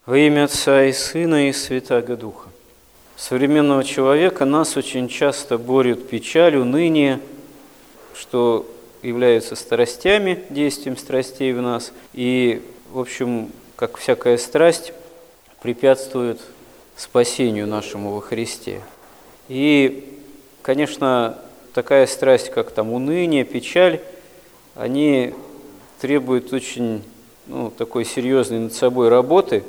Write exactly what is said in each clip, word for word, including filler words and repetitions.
Во имя Отца и Сына и Святаго Духа. Современного человека нас очень часто борют печаль, уныние, что являются страстями, действием страстей в нас. И, в общем, как всякая страсть, препятствует спасению нашему во Христе. И, конечно, такая страсть, как там уныние, печаль, они требуют очень ну, такой серьезной над собой работы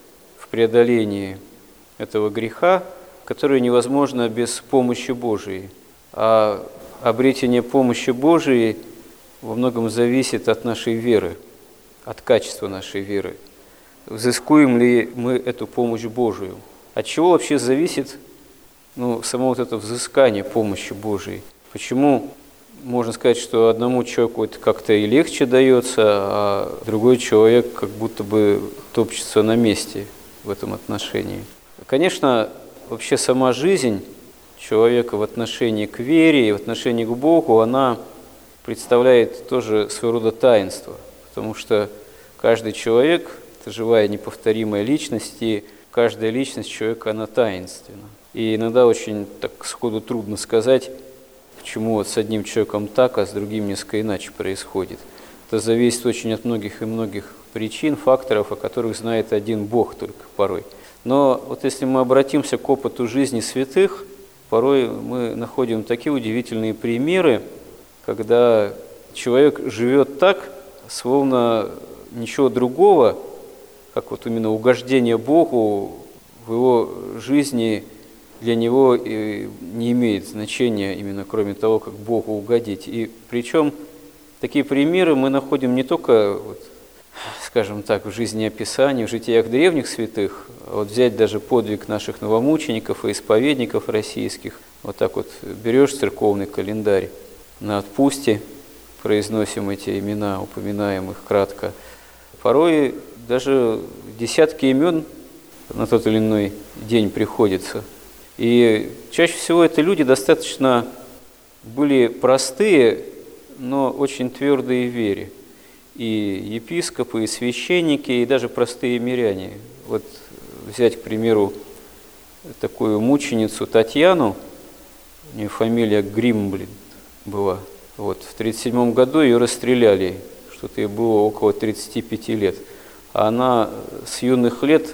в преодолении этого греха, которое невозможно без помощи Божией. А обретение помощи Божией во многом зависит от нашей веры, от качества нашей веры. Взыскуем ли мы эту помощь Божию? От чего вообще зависит ну, само вот это взыскание помощи Божией? Почему можно сказать, что одному человеку это как-то и легче дается, а другой человек как будто бы топчется на месте в этом отношении? Конечно, вообще сама жизнь человека в отношении к вере и в отношении к Богу, она представляет тоже своего рода таинство, потому что каждый человек – это живая неповторимая личность, и каждая личность человека, она таинственна. И иногда очень так сходу трудно сказать, почему вот с одним человеком так, а с другим несколько иначе происходит. Это зависит очень от многих и многих причин, факторов, о которых знает один Бог только порой. Но вот если мы обратимся к опыту жизни святых, порой мы находим такие удивительные примеры, когда человек живет так, словно ничего другого, как вот именно угождение Богу в его жизни для него не имеет значения, именно кроме того, как Богу угодить. И причем такие примеры мы находим не только, вот, скажем так, в жизнеописании, в житиях древних святых, а вот взять даже подвиг наших новомучеников и исповедников российских. Вот так вот берешь церковный календарь, на отпусте произносим эти имена, упоминаем их кратко. Порой даже десятки имен на тот или иной день приходится. И чаще всего это люди достаточно были простые, но очень твердые в вере. И епископы, и священники, и даже простые миряне. Вот взять, к примеру, такую мученицу Татьяну, у нее фамилия Гримблин была. Вот, в тридцать седьмом году ее расстреляли, что-то ей было около тридцати пяти лет. А она с юных лет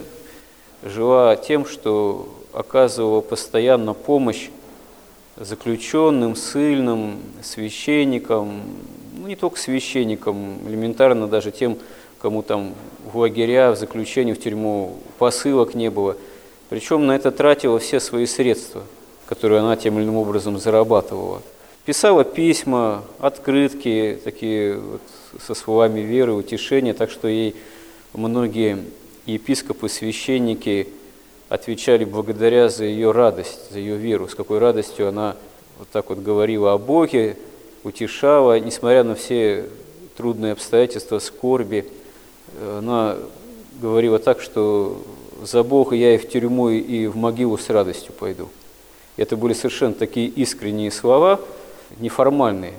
жила тем, что оказывала постоянно помощь заключенным, ссыльным, священникам, ну не только священникам, элементарно даже тем, кому там в лагеря, в заключении, в тюрьму посылок не было. Причем на это тратила все свои средства, которые она тем или иным образом зарабатывала. Писала письма, открытки, такие вот, со словами веры, утешения, так что ей многие епископы, священники отвечали благодаря за ее радость, за ее веру, с какой радостью она вот так вот говорила о Боге, утешала, несмотря на все трудные обстоятельства, скорби, она говорила так, что за Бога я и в тюрьму, и в могилу с радостью пойду. И это были совершенно такие искренние слова, неформальные.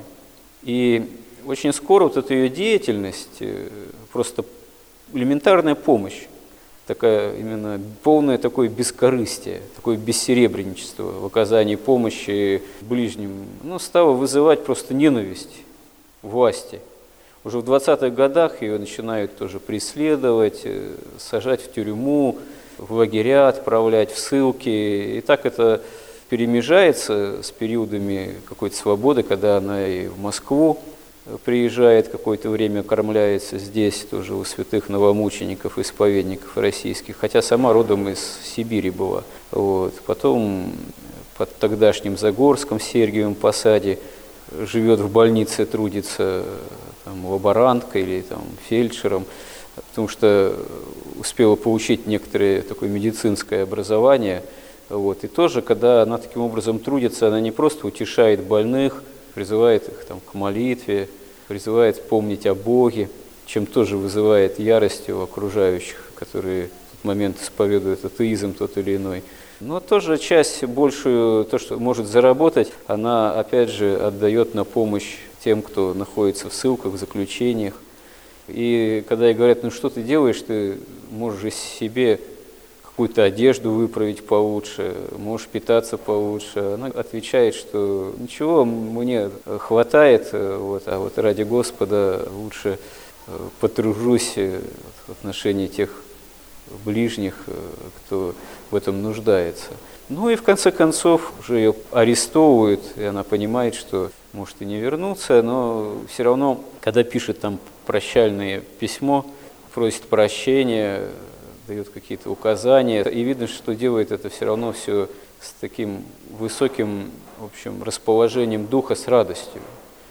И очень скоро вот эта ее деятельность, просто элементарная помощь, такая именно полное такое бескорыстие, такое бессеребренничество в оказании помощи ближним, ну, стало вызывать просто ненависть власти. Уже в двадцатых годах ее начинают тоже преследовать, сажать в тюрьму, в лагеря отправлять, в ссылки. И так это перемежается с периодами какой-то свободы, когда она и в Москву приезжает, какое-то время кормляется здесь, тоже у святых новомучеников, исповедников российских, хотя сама родом из Сибири была. Вот. Потом под тогдашним Загорском, Сергиевым Посаде, живет в больнице, трудится там, лаборанткой или там, фельдшером, потому что успела получить некоторое такое медицинское образование. Вот. И тоже, когда она таким образом трудится, она не просто утешает больных, призывает их там, к молитве, призывает помнить о Боге, чем тоже вызывает ярость у окружающих, которые в тот момент исповедуют атеизм тот или иной. Но тоже часть большую, то, что может заработать, она опять же отдает на помощь тем, кто находится в ссылках, в заключениях. И когда ей говорят, ну что ты делаешь, ты можешь себе какую-то одежду выправить получше, можешь питаться получше. Она отвечает, что ничего, мне хватает, вот, а вот ради Господа лучше потружусь в отношении тех ближних, кто в этом нуждается. Ну и в конце концов уже ее арестовывают, и она понимает, что может и не вернуться, но все равно, когда пишет там прощальное письмо, просит прощения, дает какие-то указания, и видно, что делает это все равно все с таким высоким, в общем, расположением духа, с радостью.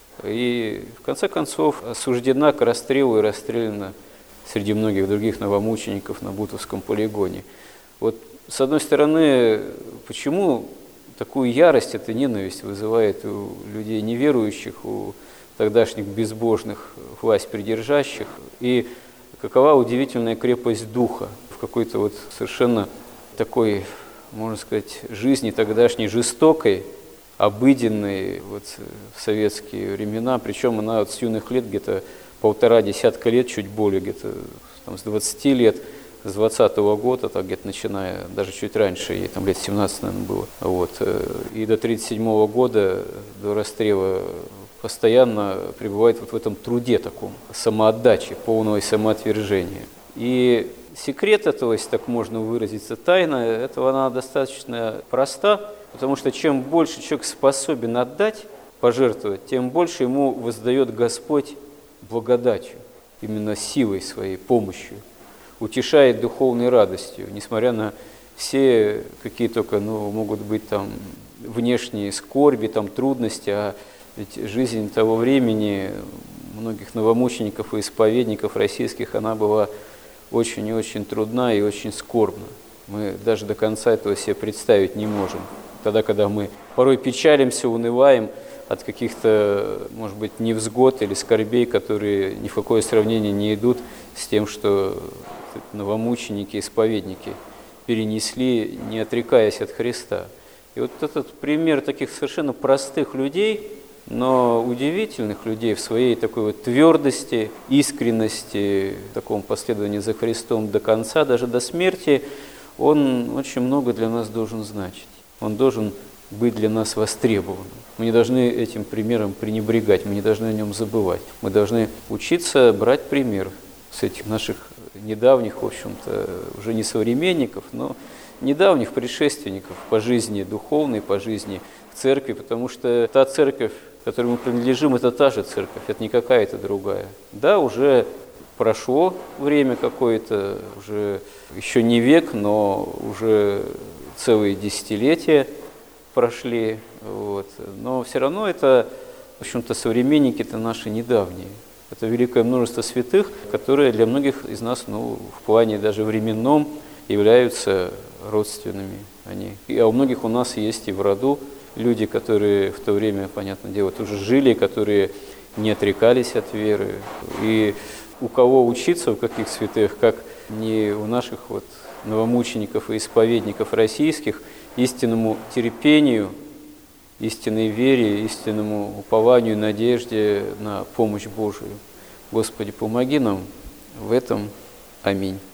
И в конце концов осуждена к расстрелу и расстреляна среди многих других новомучеников на Бутовском полигоне. Вот с одной стороны, почему такую ярость, эта ненависть вызывает у людей неверующих, у тогдашних безбожных власть придержащих, и какова удивительная крепость духа в какой-то вот совершенно такой, можно сказать, жизни тогдашней жестокой, обыденной вот в советские времена, причем она вот с юных лет, где-то полтора десятка лет, чуть более, где-то там, с двадцати лет, с двадцатого года, так где-то начиная, даже чуть раньше, ей там лет семнадцать, наверное, было, вот, и до тридцать седьмого года, до расстрела, постоянно пребывает вот в этом труде таком, самоотдаче, полного самоотвержения. И секрет этого, если так можно выразиться, тайна, этого она достаточно проста, потому что чем больше человек способен отдать, пожертвовать, тем больше ему воздает Господь благодатью, именно силой своей, помощью, утешает духовной радостью, несмотря на все какие только ну, могут быть там внешние скорби, там трудности, а ведь жизнь того времени многих новомучеников и исповедников российских, она была очень и очень трудна и очень скорбна. Мы даже до конца этого себе представить не можем. Тогда, когда мы порой печалимся, унываем от каких-то, может быть, невзгод или скорбей, которые ни в какое сравнение не идут с тем, что новомученики, исповедники перенесли, не отрекаясь от Христа. И вот этот пример таких совершенно простых людей, но удивительных людей в своей такой вот твердости, искренности, в таком последовании за Христом до конца, даже до смерти, он очень много для нас должен значить. Он должен быть для нас востребованным. Мы не должны этим примером пренебрегать, мы не должны о нем забывать. Мы должны учиться брать пример с этих наших недавних, в общем-то, уже не современников, но недавних предшественников по жизни духовной, по жизни в церкви, потому что та церковь, которой мы принадлежим, это та же церковь, это не какая-то другая. Да, уже прошло время какое-то, уже еще не век, но уже целые десятилетия прошли, вот. Но все равно это, в общем-то, современники-то наши недавние. Это великое множество святых, которые для многих из нас, ну, в плане даже временном, являются родственными. Они. И, а у многих у нас есть и в роду люди, которые в то время, понятное дело, тоже жили, которые не отрекались от веры. И у кого учиться, у каких святых, как не у наших вот новомучеников и исповедников российских, истинному терпению, истинной вере, истинному упованию, надежде на помощь Божию. Господи, помоги нам в этом. Аминь.